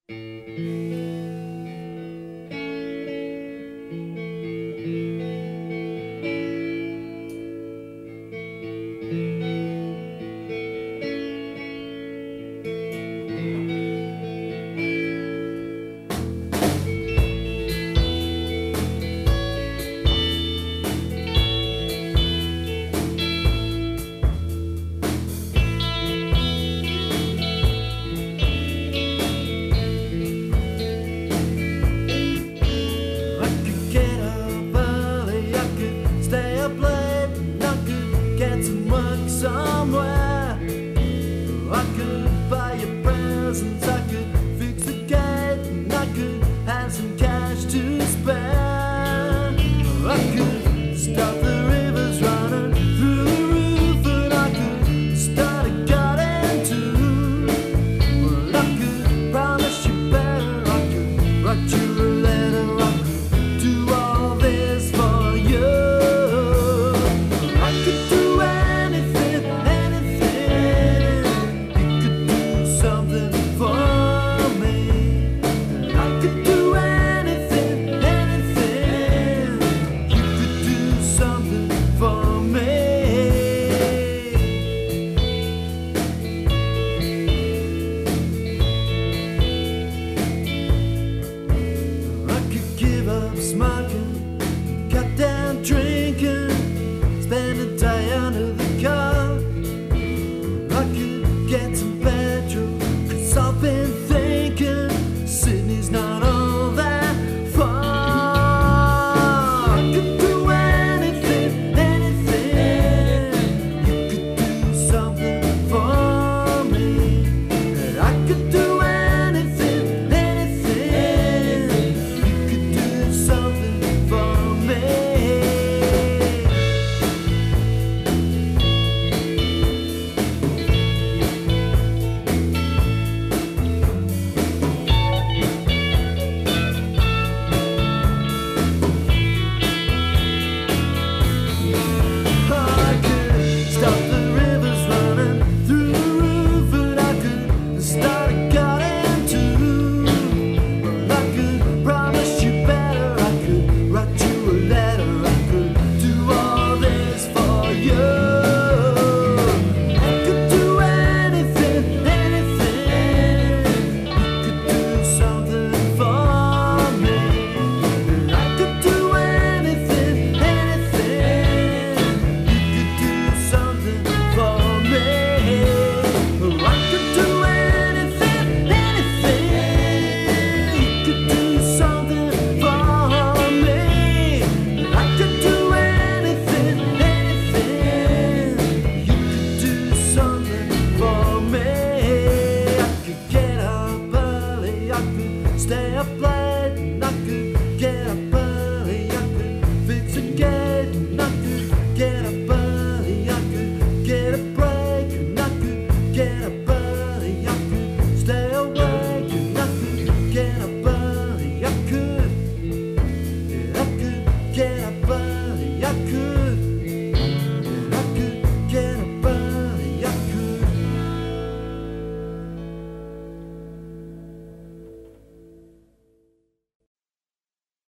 Somewhere I could buy you presents, I could fix the gate, and I could have some cash to spare. I could stop the rivers running through the roof, and I could start a garden too. Well, I could promise you better, I could write you a letter, I could do all this for you. I could do smoking, cut down drinking, spend a day under the car. I could get some petrol, 'cause I've been thinking Sydney's not all that far. I could do anything, anything. You could do something for me. I could do stay up late, and I could get up early. I could fix a gate, and I could get up early. I could get a break, and I could get up early. I could stay awake, and I could get up early. I could get up early. I could.